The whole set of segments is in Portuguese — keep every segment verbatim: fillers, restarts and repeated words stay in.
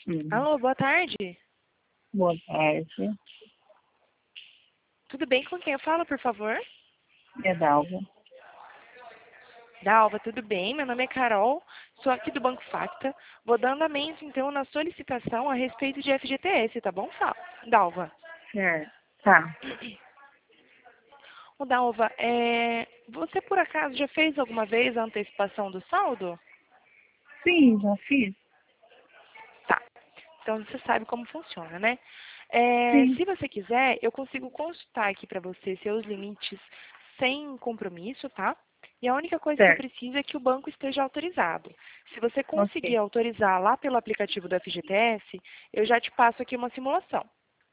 Hum. Alô, boa tarde. Boa tarde. Tudo bem com quem eu falo, por favor? É Dalva. Dalva, tudo bem? Meu nome é Carol, sou aqui do Banco Facta. Vou dar andamento, então, na solicitação a respeito de F G T S, tá bom, Fa- Dalva? Certo. Tá. Ô, Dalva, é... você por acaso já fez alguma vez a antecipação do saldo? Sim, já fiz. Tá. Então você sabe como funciona, né? É, Sim. se você quiser, eu consigo consultar aqui para você seus limites sem compromisso, tá? E a única coisa que eu Certo. preciso é que o banco esteja autorizado. Se você conseguir Ok. autorizar lá pelo aplicativo do F G T S, eu já te passo aqui uma simulação.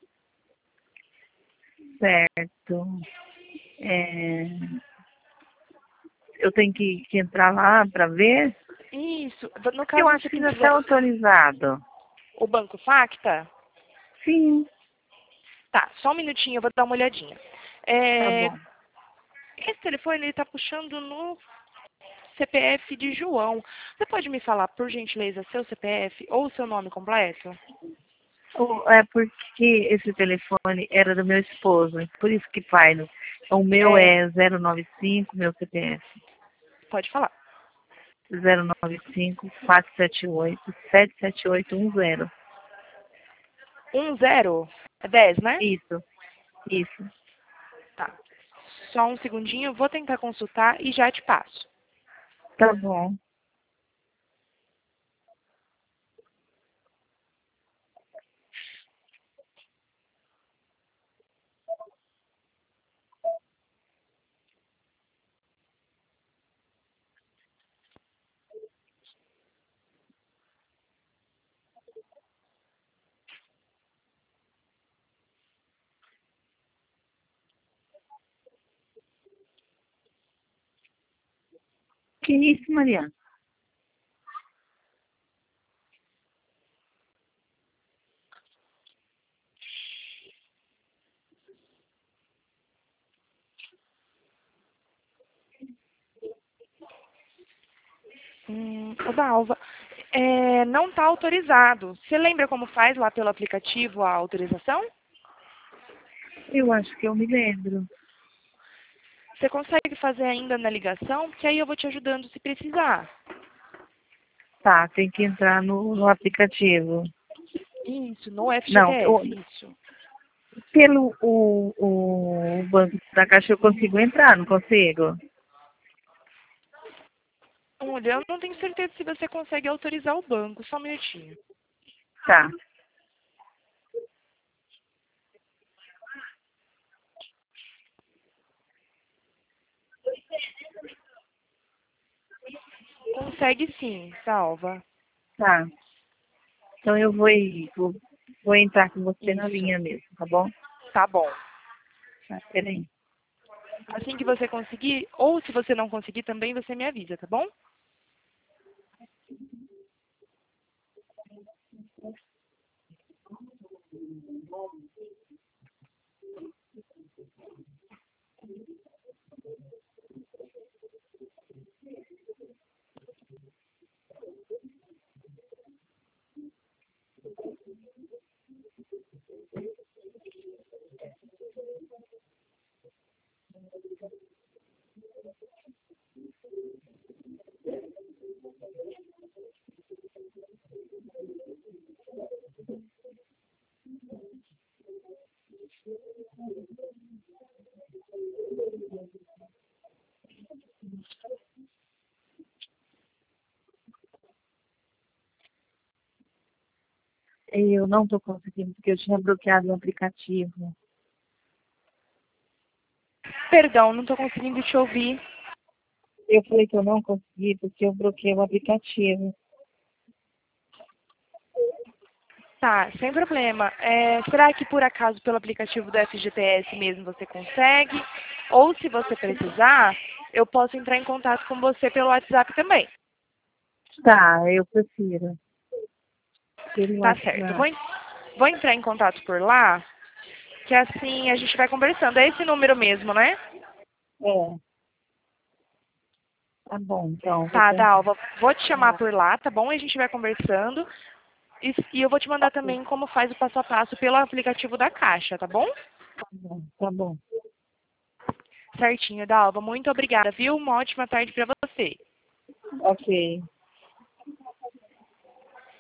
Certo. É, eu tenho que, que entrar lá para ver? Isso. No Eu caso, acho você que já está precisa... autorizado. O Banco Facta? Sim. Tá, só um minutinho, eu vou dar uma olhadinha. Tá É, bom. esse telefone, ele tá puxando no C P F de João. Você pode me falar, por gentileza, seu C P F ou seu nome completo? O- É porque esse telefone era do meu esposo, por isso que faz. O meu É, é zero nove cinco, meu C P F. pode falar. zero nove cinco, quatro sete oito, sete sete oito um zero. Um zero? É dez, né? Isso, isso. Tá. Só um segundinho, eu vou tentar consultar e já te passo. Tá bom. Que isso, Mariana? Hum, ô, Dalva, é, não está autorizado. Você lembra como faz lá pelo aplicativo a autorização? Eu acho que eu me lembro. Você consegue fazer ainda na ligação? Porque aí eu vou te ajudando se precisar. Tá, tem que entrar no, no aplicativo. Isso, no Não, o- F G T S, isso. pelo o, o banco da Caixa eu consigo entrar, não consigo? Olha, eu não tenho certeza se você consegue autorizar o banco. Só um minutinho. Tá. Consegue sim, salva. Tá. Então eu vou, ir- vou, vou entrar com você na Isso. linha mesmo, tá bom? Tá bom. Tá, peraí. Assim que você conseguir, ou se você não conseguir também, você me avisa, tá bom? Eu não tô conseguindo, porque eu tinha bloqueado o aplicativo. Perdão, não estou conseguindo te ouvir. Eu falei que eu não consegui porque eu bloqueei o aplicativo. Tá, sem problema. É, será que por acaso pelo aplicativo do F G T S mesmo você consegue? Ou se você precisar, eu posso entrar em contato com você pelo WhatsApp também. Tá, eu prefiro. Pelo Tá certo. WhatsApp. Vou, en- vou entrar em contato por lá, que assim a gente vai conversando. É esse número mesmo, né? É, tá bom, então, vou Tá, tentar. Dalva, vou te chamar por lá, tá bom? E a gente vai conversando. E, e eu vou te mandar também como faz o passo a passo pelo aplicativo da Caixa, tá bom? Tá bom, tá bom. Certinho, Dalva. Muito obrigada, viu? Uma ótima tarde para você. Ok.